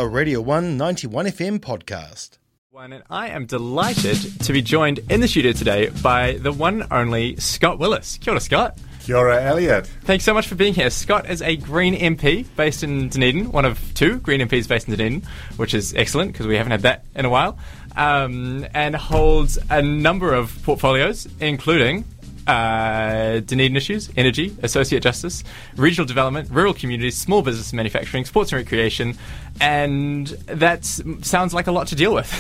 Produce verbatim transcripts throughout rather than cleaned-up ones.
a Radio one ninety-one F M podcast. One, and I am delighted to be joined in the studio today by the one and only Scott Willis. Kia ora, Scott. Kia ora, Elliot. Thanks so much for being here. Scott is a Green M P based in Dunedin, one of two Green M Ps based in Dunedin, which is excellent because we haven't had that in a while, um, and holds a number of portfolios, including uh, Dunedin issues, energy, associate justice, regional development, rural communities, small business and manufacturing, sports and recreation, and that sounds like a lot to deal with.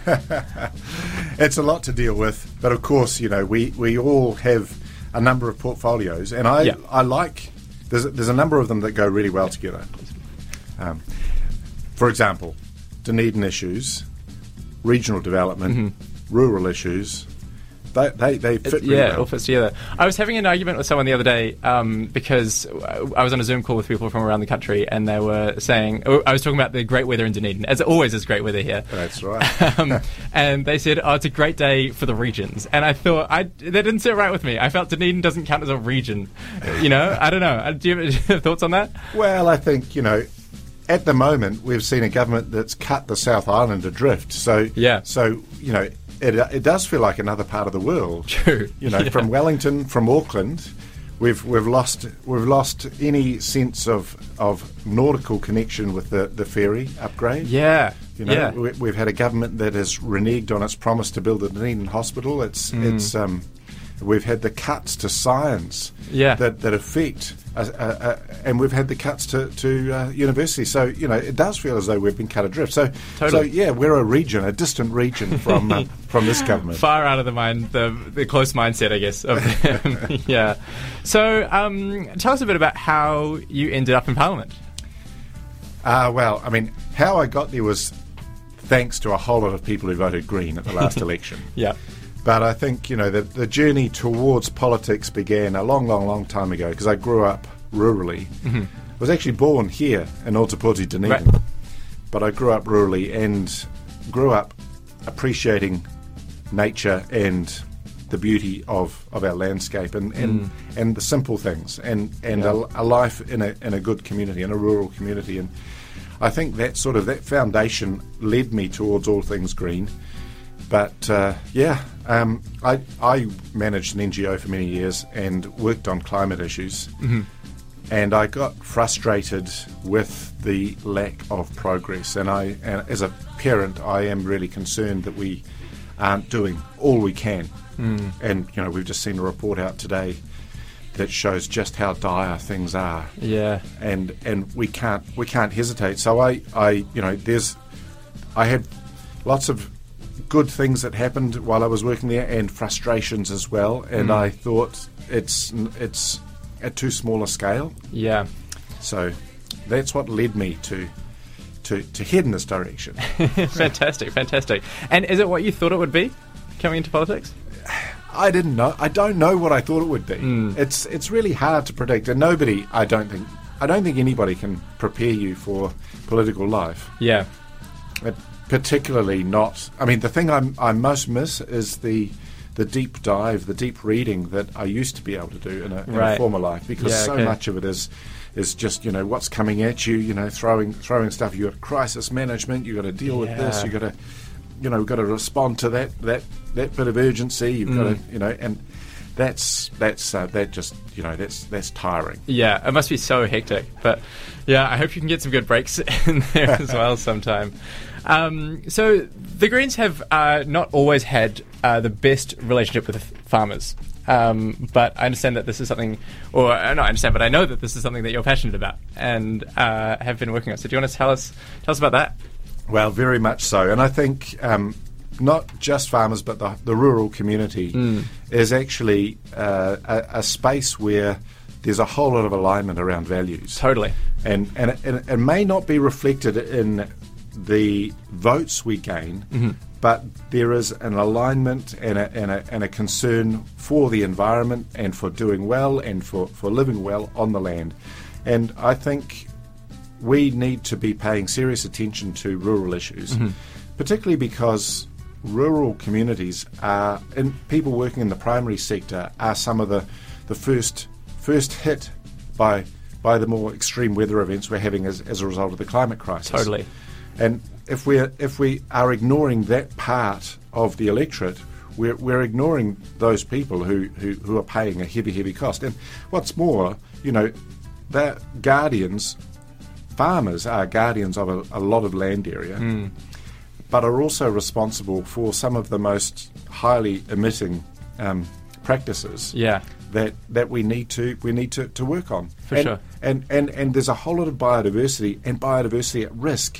It's a lot to deal with, but of course, you know, we, we all have a number of portfolios, and I yeah. I like there's a, there's a number of them that go really well together. Um, for example, Dunedin issues, regional development, mm-hmm. rural issues. They, they, they fit really yeah, well. it all fits together. I was having an argument with someone the other day um, because I was on a Zoom call with people from around the country, and they were saying, I was talking about the great weather in Dunedin, as it always is great weather here. That's right. um, and they said, oh, it's a great day for the regions. And I thought, I, that didn't sit right with me. I felt Dunedin doesn't count as a region. You know, I don't know. Do you have, do you have thoughts on that? Well, I think, you know, at the moment, we've seen a government that's cut the South Island adrift. So, yeah. so you know, It, it does feel like another part of the world. True. You know, yeah. from Wellington, from Auckland, we've we've lost we've lost any sense of of nautical connection with the, the ferry upgrade. Yeah. You know, yeah. we, we've had a government that has reneged on its promise to build a Dunedin hospital. It's mm. it's um, we've had the cuts to science. Yeah. That that affect. Uh, uh, uh, and we've had the cuts to, to uh, university. So, you know, it does feel as though we've been cut adrift. So, totally. so yeah, we're a region, a distant region from uh, from this government. Far out of the mind, the, the close mindset, I guess. Of them. Yeah. So, um, tell us a bit about how you ended up in Parliament. Uh, well, I mean, how I got there was thanks to a whole lot of people who voted Green at the last election. Yeah. But I think, you know, the, the journey towards politics began a long, long, long time ago because I grew up rurally. Mm-hmm. I was actually born here in Ōtepoti, Dunedin. Right. But I grew up rurally and grew up appreciating nature and the beauty of, of our landscape and, and, mm. and the simple things and, and yeah. a, a life in a, in a good community, in a rural community. And I think that sort of, that foundation led me towards all things green. But, uh, yeah, um, I, I managed an N G O for many years and worked on climate issues. Mm-hmm. And I got frustrated with the lack of progress. And I, and as a parent, I am really concerned that we aren't doing all we can. Mm. And, you know, we've just seen a report out today that shows just how dire things are. Yeah. And and we can't we can't hesitate. So I, I you know, there's I had lots of good things that happened while I was working there and frustrations as well, and mm. I thought it's it's at too small a scale. Yeah. So that's what led me to to, to head in this direction. Fantastic, fantastic. And is it what you thought it would be, coming into politics? I didn't know. I don't know what I thought it would be. Mm. It's it's really hard to predict, and nobody, I don't think, I don't think anybody can prepare you for political life. Yeah. It, Particularly not. I mean, the thing I'm, I most miss is the the deep dive, the deep reading that I used to be able to do in a, in right. a former life, because yeah, so okay. much of it is is just, you know, what's coming at you. You know, throwing throwing stuff. You got crisis management. You got to deal with yeah. this. You got to, you know, got to respond to that that that bit of urgency. You've mm. got to, you know, and that's that's uh, that just you know that's that's tiring. Yeah, it must be so hectic. But yeah, I hope you can get some good breaks in there as well sometime. Um, so the Greens have uh, not always had uh, the best relationship with farmers, um, but I understand that this is something, or uh, not I understand, but I know that this is something that you're passionate about and uh, have been working on. So do you want to tell us tell us about that? Well, very much so, and I think um, not just farmers, but the, the rural community mm. is actually uh, a, a space where there's a whole lot of alignment around values. Totally, and and it, and it may not be reflected in the votes we gain, mm-hmm. but there is an alignment and a, and, a, and a concern for the environment and for doing well and for, for living well on the land. And I think we need to be paying serious attention to rural issues, mm-hmm. particularly because rural communities are, and people working in the primary sector are some of the, the first first hit by by the more extreme weather events we're having as, as a result of the climate crisis. Totally. And if we if we are ignoring that part of the electorate, we're, we're ignoring those people who, who, who are paying a heavy, heavy cost. And what's more, you know, they're guardians, farmers are guardians of a, a lot of land area, mm. but are also responsible for some of the most highly emitting um, practices yeah. that, that we need to we need to, to work on. For and, sure. And, and, and there's a whole lot of biodiversity and biodiversity at risk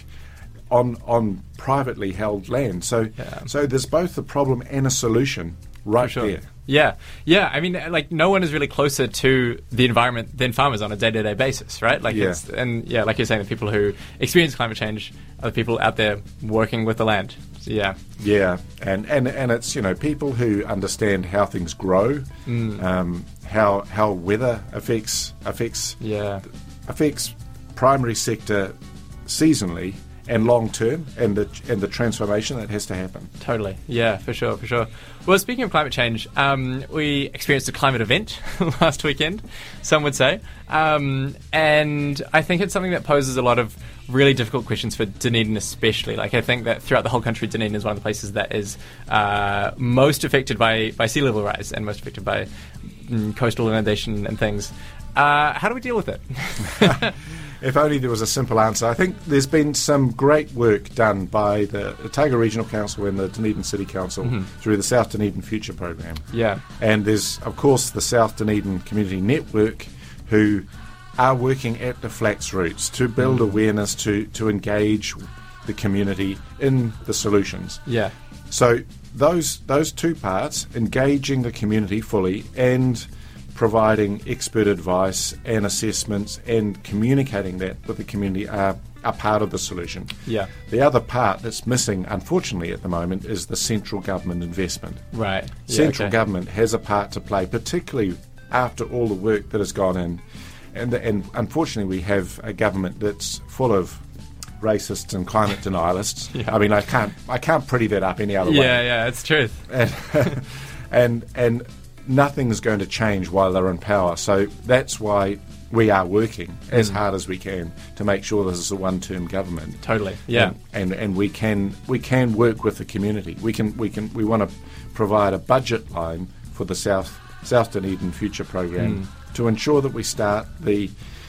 on on privately held land. So yeah. so there's both a problem and a solution right sure. there. Yeah, yeah. I mean, like, no one is really closer to the environment than farmers on a day-to-day basis, right? Like, yeah. it's, and yeah, like you're saying, the people who experience climate change are the people out there working with the land. So, yeah, yeah, and, and and it's, you know, people who understand how things grow, mm. um, how how weather affects affects yeah affects primary sector seasonally and long term, and the and the transformation that has to happen. Totally, yeah, for sure, for sure. Well, speaking of climate change, um, we experienced a climate event last weekend, some would say, um, and I think it's something that poses a lot of really difficult questions for Dunedin especially. Like, I think that throughout the whole country, Dunedin is one of the places that is uh, most affected by, by sea level rise and most affected by mm, coastal inundation and things. Uh, how do we deal with it? If only there was a simple answer. I think there's been some great work done by the Otago Regional Council and the Dunedin City Council mm-hmm. through the South Dunedin Future Program. Yeah. And there's, of course, the South Dunedin Community Network, who are working at the flax roots to build mm. awareness, to, to engage the community in the solutions. Yeah. So those those two parts, engaging the community fully and providing expert advice and assessments and communicating that with the community are, are part of the solution. Yeah. The other part that's missing, unfortunately, at the moment is the central government investment. Right. Yeah, Central okay. government has a part to play, particularly after all the work that has gone in. And, and unfortunately, we have a government that's full of racists and climate denialists. Yeah. I mean, I can't I can't pretty that up any other yeah, way. Yeah, yeah, it's truth. And, and and nothing's going to change while they're in power. So that's why we are working as mm. hard as we can to make sure this is a one-term government. Totally. Yeah. And, and and we can we can work with the community. We can we can we want to provide a budget line for the South South Dunedin Future Program mm. to ensure that we start the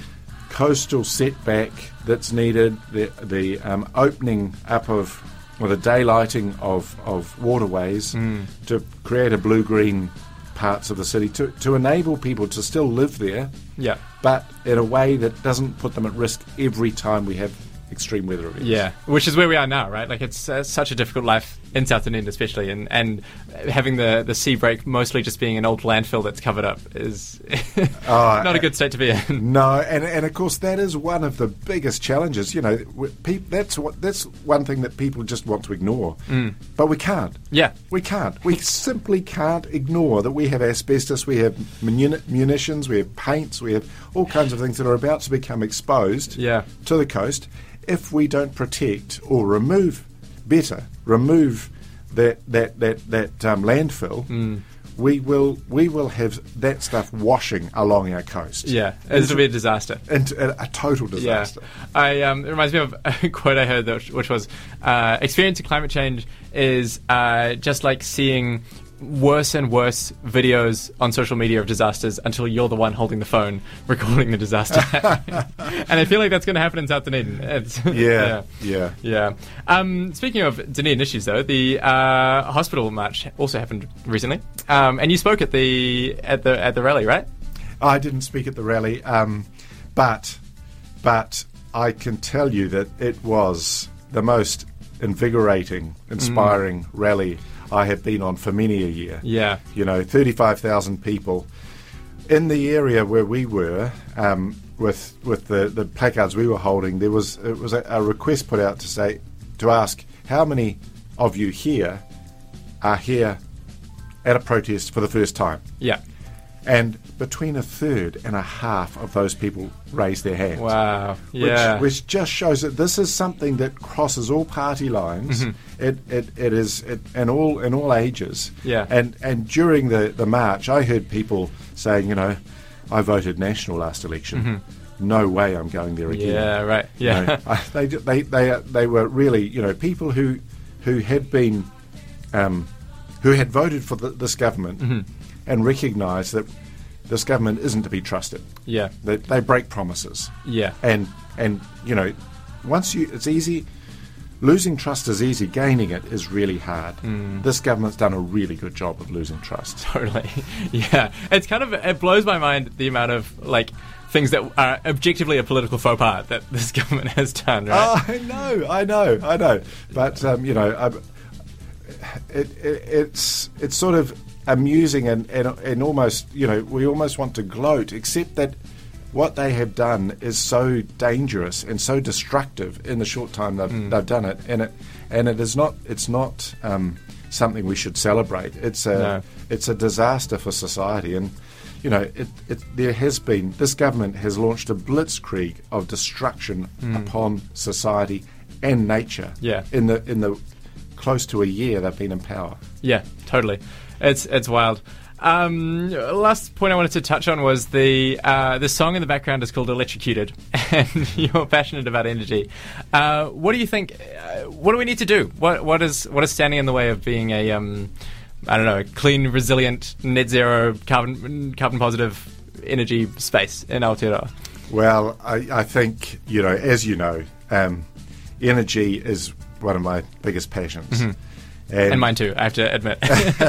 coastal setback that's needed, the the um, opening up of or the daylighting of of waterways mm. to create a blue-green parts of the city to, to enable people to still live there, yeah, but in a way that doesn't put them at risk every time we have extreme weather events. Yeah, which is where we are now, right? Like, it's uh, such a difficult life in South Dunedin especially, and, and having the, the sea break mostly just being an old landfill that's covered up is uh, not a good state to be in. No, and and of course that is one of the biggest challenges. You know, pe- that's what that's one thing that people just want to ignore, mm. but we can't. Yeah, we can't. We simply can't ignore that we have asbestos, we have muni- munitions, we have paints, we have all kinds of things that are about to become exposed yeah. to the coast. If we don't protect or remove, better remove that that that that um, landfill, mm. we will we will have that stuff washing along our coast. Yeah, it'll be a disaster. And a, a total disaster. Yeah. I um, it reminds me of a quote I heard, that, which was, uh, "Experiencing climate change is uh, just like seeing worse and worse videos on social media of disasters until you're the one holding the phone recording the disaster." And I feel like that's going to happen in South Dunedin. It's, yeah, yeah, yeah, yeah. Um, speaking of Dunedin issues, though, the uh, hospital march also happened recently, um, and you spoke at the at the at the rally, right? I didn't speak at the rally, um, but but I can tell you that it was the most invigorating, inspiring mm. rally I have been on for many a year. Yeah. You know, thirty-five thousand people. In the area where we were, um, with with the, the placards we were holding, there was it was a, a request put out to say, to ask how many of you here are here at a protest for the first time. Yeah. And between a third and a half of those people raised their hands. Wow. Yeah. Which, which just shows that this is something that crosses all party lines. Mm-hmm. It, it it is it, in all in all ages. Yeah. And and during the, the march, I heard people saying, you know, I voted National last election. Mm-hmm. no way I'm going there again. Yeah, right. Yeah. You know, I, they, they, they, they were really, you know, people who, who had been, um, who had voted for the, this government mm-hmm. and recognised that this government isn't to be trusted. Yeah. They, they break promises. Yeah. And, and, you know, once you, it's easy, losing trust is easy, gaining it is really hard. Mm. This government's done a really good job of losing trust. Totally. Yeah. It's kind of, it blows my mind the amount of, like, things that are objectively a political faux pas that this government has done, right? Oh, I know, I know, I know. But, um, you know, I, it, it, it's it's sort of amusing and, and, and almost, you know, we almost want to gloat, except that what they have done is so dangerous and so destructive in the short time they've, Mm. they've done it, and it and it is not it's not um, something we should celebrate. It's a No. it's a disaster for society, and you know it, it. There has been this government has launched a blitzkrieg of destruction Mm. upon society and nature. Yeah. in the in the close to a year they've been in power. Yeah, totally. It's it's wild. Um, last point I wanted to touch on was the uh, the song in the background is called "Electrocuted," and you're passionate about energy. Uh, what do you think? Uh, what do we need to do? What what is what is standing in the way of being a um, I don't know, a clean, resilient, net zero, carbon carbon positive energy space in Aotearoa? Well, I, I think, you know, as you know, um, energy is one of my biggest passions. Mm-hmm. And, And mine too, I have to admit.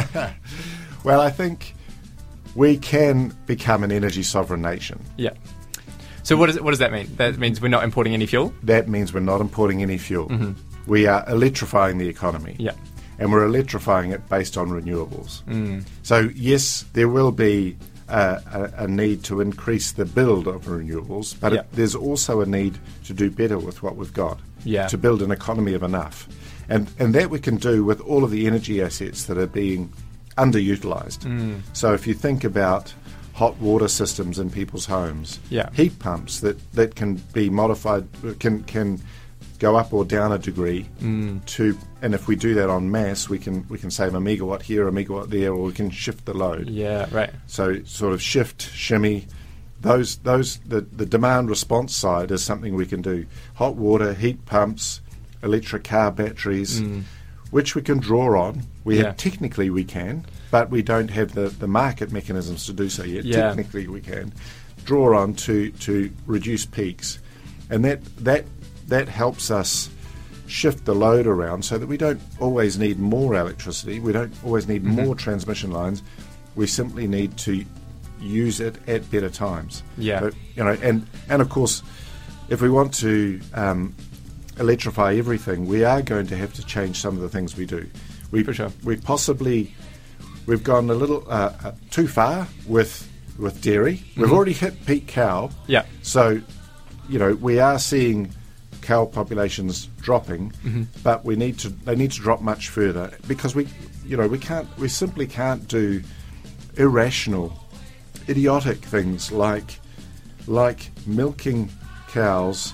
well, I think we can become an energy sovereign nation. Yeah. So what does what does that mean? That means we're not importing any fuel? That means we're not importing any fuel. Mm-hmm. We are electrifying the economy. Yeah. And we're electrifying it based on renewables. Mm. So, yes, there will be uh, a, a need to increase the build of renewables, but Yeah. it, there's also a need to do better with what we've got, Yeah. to build an economy of enough. And, and that we can do with all of the energy assets that are being underutilised. Mm. So if you think about hot water systems in people's homes, Yeah. heat pumps that, that can be modified, can can go up or down a degree Mm. to, and if we do that en masse, we can we can save a megawatt here, a megawatt there, or we can shift the load. Yeah, right. So sort of shift, shimmy, those those the, the demand response side is something we can do. Hot water, heat pumps, electric car batteries, Mm. which we can draw on. We Yeah. have, technically we can, but we don't have the, the market mechanisms to do so yet. Yeah. Technically we can draw on to, to reduce peaks, and that that that helps us shift the load around so that we don't always need more electricity. We don't always need Mm-hmm. more transmission lines. We simply need to use it at better times. Yeah. But, you know, and and of course, if we want to um, electrify everything, we are going to have to change some of the things we do. We For sure. we possibly we've gone a little uh, uh, too far with with dairy. We've already hit peak cow. Yeah. So, you know, we are seeing cow populations dropping, Mm-hmm. but we need to they need to drop much further because we, you know, we can't we simply can't do irrational, idiotic things like like milking cows,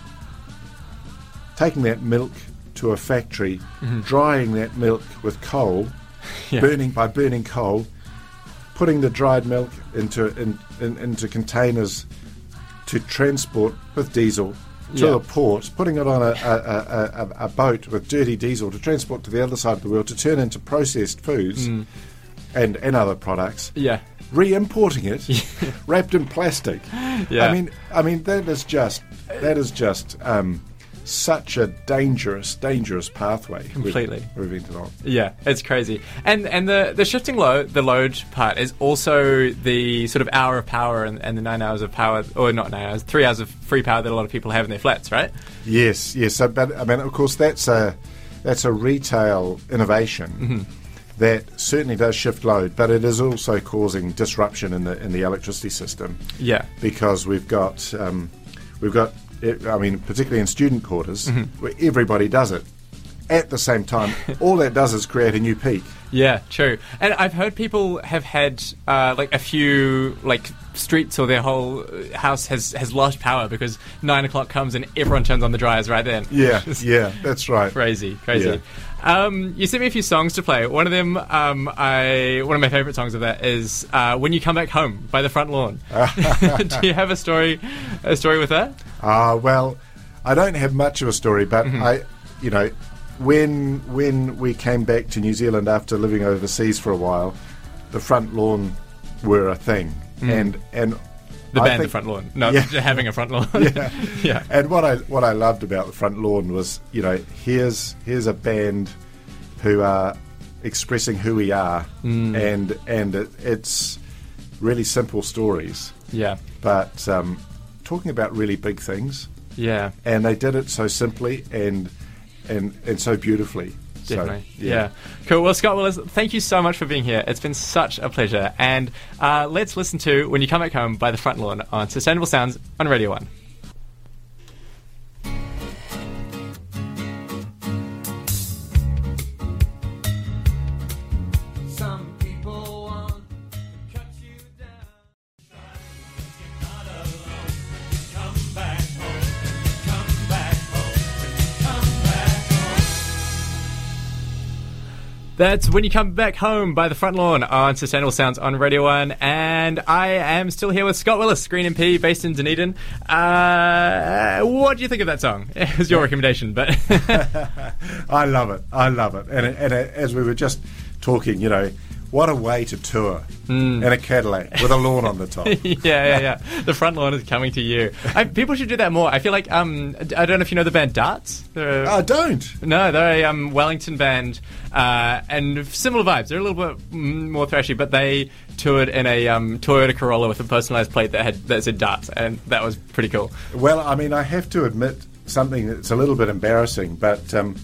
taking that milk to a factory, drying that milk with coal, Yeah. burning by burning coal, putting the dried milk into in, in, into containers to transport with diesel to Yeah. a port, putting it on a, a, a, a, a boat with dirty diesel to transport to the other side of the world to turn into processed foods Mm. and, and other products, Yeah. re-importing it wrapped in plastic. Yeah. I mean, I mean that is just that is just um, such a dangerous, dangerous pathway. we've- Completely. we've entered on. Yeah, it's crazy. And and the, the shifting load, the load part is also the sort of hour of power and, and the nine hours of power, or not nine hours, three hours of free power that a lot of people have in their flats, right? Yes, yes. So, but I mean, of course, that's a that's a retail innovation Mm-hmm. that certainly does shift load, but it is also causing disruption in the in the electricity system Yeah. because we've got um, we've got. I mean, particularly in student quarters, Mm-hmm. where everybody does it. at the same time, all that does is create a new peak. Yeah, true. And I've heard people have had uh, like a few like streets or their whole house has, has lost power because nine o'clock comes and everyone turns on the dryers right then. Yeah, yeah, that's right. Crazy, crazy. Yeah. Um, you sent me a few songs to play. One of them, um, I one of my favourite songs of that is uh, "When You Come Back Home" by The Front Lawn. Do you have a story, a story with that? Ah, uh, well, I don't have much of a story, but mm-hmm. I, you know. When when we came back to New Zealand after living overseas for a while, the Front Lawn were a thing, mm. and and the I band think, The Front Lawn, not yeah. having a front lawn. yeah, yeah. And what I what I loved about the Front Lawn was, you know, here's here's a band who are expressing who we are, mm. and and it, it's really simple stories. Yeah, but um, talking about really big things. Yeah, and they did it so simply and. And, and so beautifully. Definitely. So, yeah. yeah. Cool. Well, Scott Willis, thank you so much for being here. It's been such a pleasure. And uh, let's listen to When You Come Back Home by The Front Lawn on Sustainable Sounds on Radio one. That's When You Come Back Home by The Front Lawn on Sustainable Sounds on Radio one. And I am still here with Scott Willis, Green M P based in Dunedin. Uh, what do you think of that song? It was your recommendation, but... I love it. I love it. And, and as we were just talking, you know, what a way to tour mm. in a Cadillac with a lawn on the top. yeah, yeah, yeah. The Front Lawn is coming to you. I, people should do that more. I feel like, um, I don't know if you know the band Darts. I uh, don't. No, they're a um, Wellington band, uh, and similar vibes. They're a little bit more thrashy, but they toured in a um, Toyota Corolla with a personalised plate that had that said Darts, and that was pretty cool. Well, I mean, I have to admit something that's a little bit embarrassing, but um,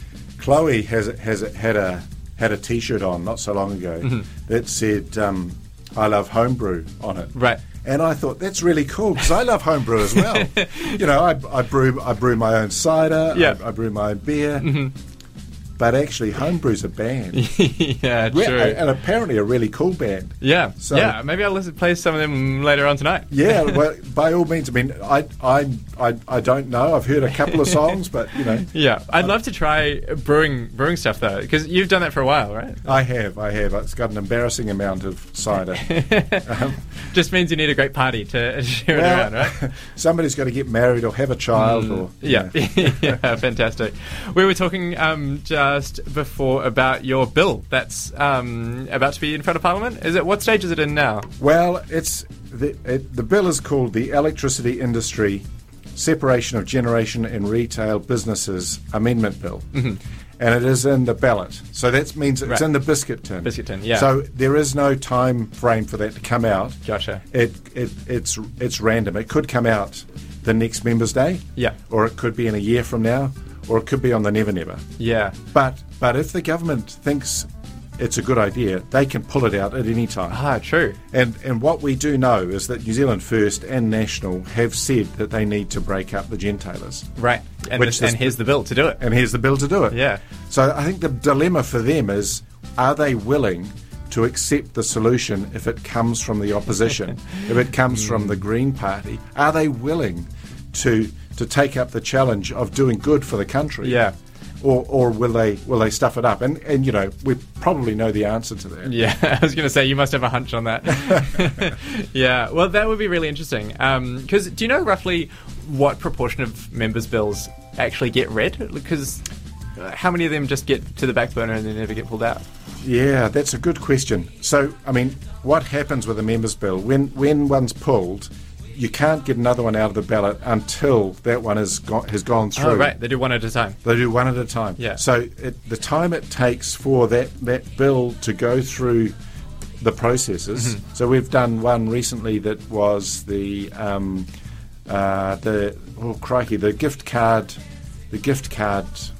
Chloe has has had a... had a T-shirt on not so long ago mm-hmm. that said um, I love homebrew on it. Right. And I thought, that's really cool, because I love homebrew as well. you know, I, I brew I brew my own cider, yeah. I, I brew my own beer, mm-hmm. but actually homebrew's a band. yeah, Re- true. And apparently a really cool band. Yeah, so, yeah. Maybe I'll listen, play some of them later on tonight. yeah, well, by all means. I mean, I, I, I, I don't know. I've heard a couple of songs, but, you know. Yeah, I'd um, love to try brewing brewing stuff, though, because you've done that for a while, right? I have, I have. It's got an embarrassing amount of cider. um, Just means you need a great party to share well, it around, right? Somebody's got to get married or have a child. Mm, or yeah, yeah, fantastic. We were talking um, just before about your bill that's um, about to be in front of Parliament. Is it what stage is it in now? Well, it's the it, the bill is called the Electricity Industry Separation of Generation and Retail Businesses Amendment Bill, mm-hmm. and it is in the ballot. So that means it's right. in the biscuit tin. Biscuit tin, yeah. So there is no time frame for that to come out. Gotcha. It it it's it's random. It could come out the next Members' Day, yeah, or it could be in a year from now, or it could be on the Never Never. Yeah. But but if the government thinks it's a good idea, they can pull it out at any time. Ah, true. And and what we do know is that New Zealand First and National have said that they need to break up the gentailers. Right. And, this, and here's the bill to do it. And here's the bill to do it. Yeah. So I think the dilemma for them is, are they willing to accept the solution if it comes from the opposition, if it comes mm. from the Green Party? Are they willing to to take up the challenge of doing good for the country? Yeah. Or, or will they will they stuff it up? And and you know, we probably know the answer to that. Yeah, I was going to say you must have a hunch on that. Yeah, well, that would be really interesting. Because um, do you know roughly what proportion of members' bills actually get read? Because how many of them just get to the back burner and then never get pulled out? Yeah, that's a good question. So, I mean, what happens with a members' bill when when one's pulled? You can't get another one out of the ballot until that one has, go- has gone through. Oh, right. They do one at a time. They do one at a time. Yeah. So it, the time it takes for that, that bill to go through the processes. Mm-hmm. So we've done one recently that was the um, uh, the oh crikey the gift card the gift card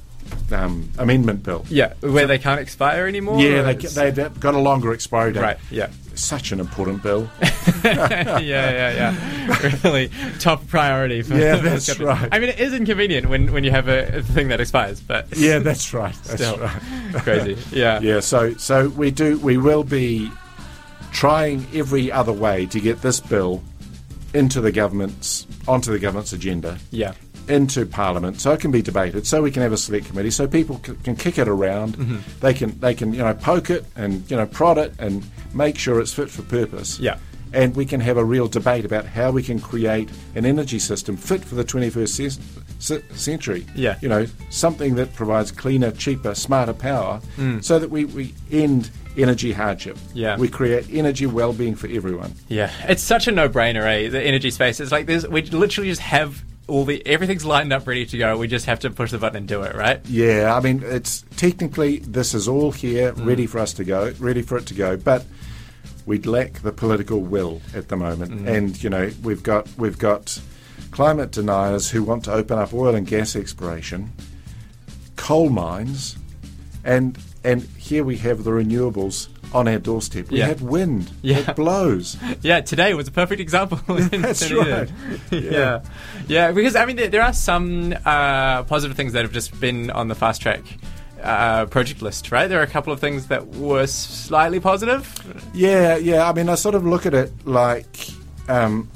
um, amendment bill. Yeah, where so, they can't expire anymore? Yeah, they, they, they've got a longer expiry date. Right, yeah. Such an important bill. yeah, yeah, yeah. Really top priority for Yeah, that's right. I mean, it is inconvenient when, when you have a, a thing that expires, but yeah, that's right. That's still right. Crazy. Yeah. Yeah, so so we do we will be trying every other way to get this bill into the government's onto the government's agenda. Yeah. Into Parliament, so it can be debated, so we can have a select committee, so people c- can kick it around. Mm-hmm. They can they can you know poke it and you know prod it and make sure it's fit for purpose. Yeah, and we can have a real debate about how we can create an energy system fit for the twenty-first c- c- century. Yeah, you know something that provides cleaner, cheaper, smarter power, mm. so that we, we end energy hardship. Yeah, we create energy well-being for everyone. Yeah, it's such a no-brainer, eh? The energy space. It's like there's we literally just have. All the everything's lined up, ready to go. We just have to push the button and do it, right? Yeah, I mean, it's technically this is all here, mm. ready for us to go, ready for it to go. But we lack the political will at the moment, mm. and you know, we've got we've got climate deniers who want to open up oil and gas exploration, coal mines, and and here we have the renewables on our doorstep. We yeah. have wind. Yeah. It blows. Yeah, today was a perfect example. That's right. Yeah. yeah. Yeah, because, I mean, there, there are some uh, positive things that have just been on the fast track uh, project list, right? There are a couple of things that were slightly positive. Yeah, yeah. I mean, I sort of look at it like um,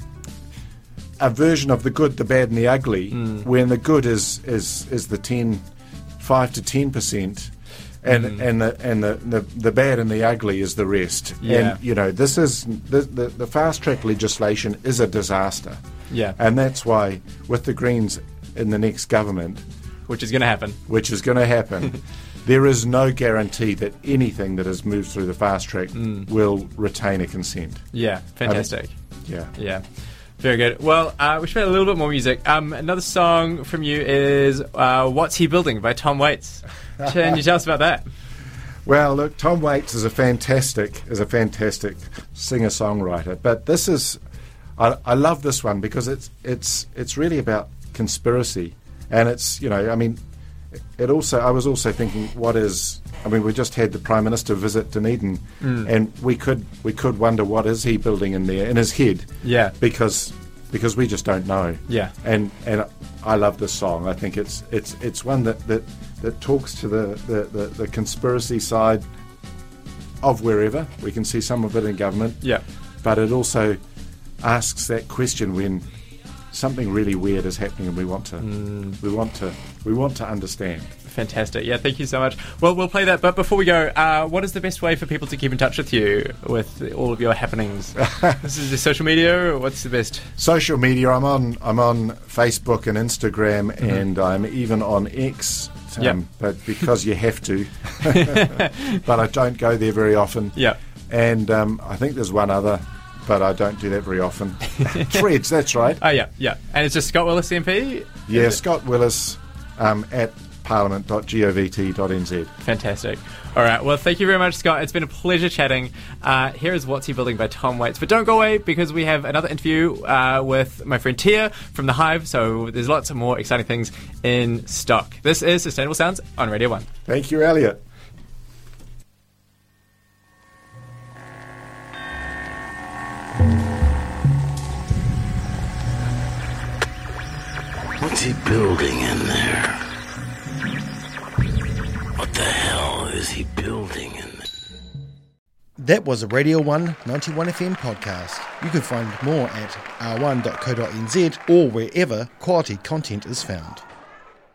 a version of the good, the bad and the ugly, mm. when the good is, is, is the ten, five to ten percent. And mm. and the and the, the, the bad and the ugly is the rest. Yeah. And you know, this is the, the the fast track legislation is a disaster. Yeah. And that's why with the Greens in the next government, which is going to happen, which is going to happen, there is no guarantee that anything that is moved through the fast track mm. will retain a consent. Yeah, fantastic. I mean, yeah, yeah. Very good. Well, uh, we should play a little bit more music. Um, another song from you is uh, What's He Building by Tom Waits. Can you tell us about that? Well, look, Tom Waits is a fantastic is a fantastic singer-songwriter. But this is, I, I love this one because it's it's it's really about conspiracy, and it's you know I mean, it also I was also thinking what is I mean we just had the Prime Minister visit Dunedin, mm. and we could we could wonder what is he building in there in his head? Yeah, because because we just don't know. Yeah, and and I love this song. I think it's it's it's one that that. that talks to the, the, the, the conspiracy side of wherever. We can see some of it in government. Yeah. But it also asks that question when something really weird is happening and we want to mm. we want to we want to understand. Fantastic. Yeah, thank you so much. Well, we'll play that, but before we go, uh, what is the best way for people to keep in touch with you, with all of your happenings? This is the social media, or what's the best? Social media, I'm on I'm on Facebook and Instagram, mm-hmm. and I'm even on X. Um, yep. But because you have to. But I don't go there very often. Yeah. And um, I think there's one other, but I don't do that very often. Threads, that's right. Oh, yeah, yeah. And it's just Scott Willis M P? Yeah, Scott Willis um, at parliament dot govt dot n z. Fantastic. All right. Well, thank you very much, Scott. It's been a pleasure chatting. Uh, here is What's He Building by Tom Waits. But don't go away because we have another interview uh, with my friend Tia from The Hive. So there's lots of more exciting things in stock. This is Sustainable Sounds on Radio one. Thank you, Elliot. What's he building in there? What the hell is he building in there? That was a Radio one ninety-one F M podcast. You can find more at r one dot co dot n z or wherever quality content is found.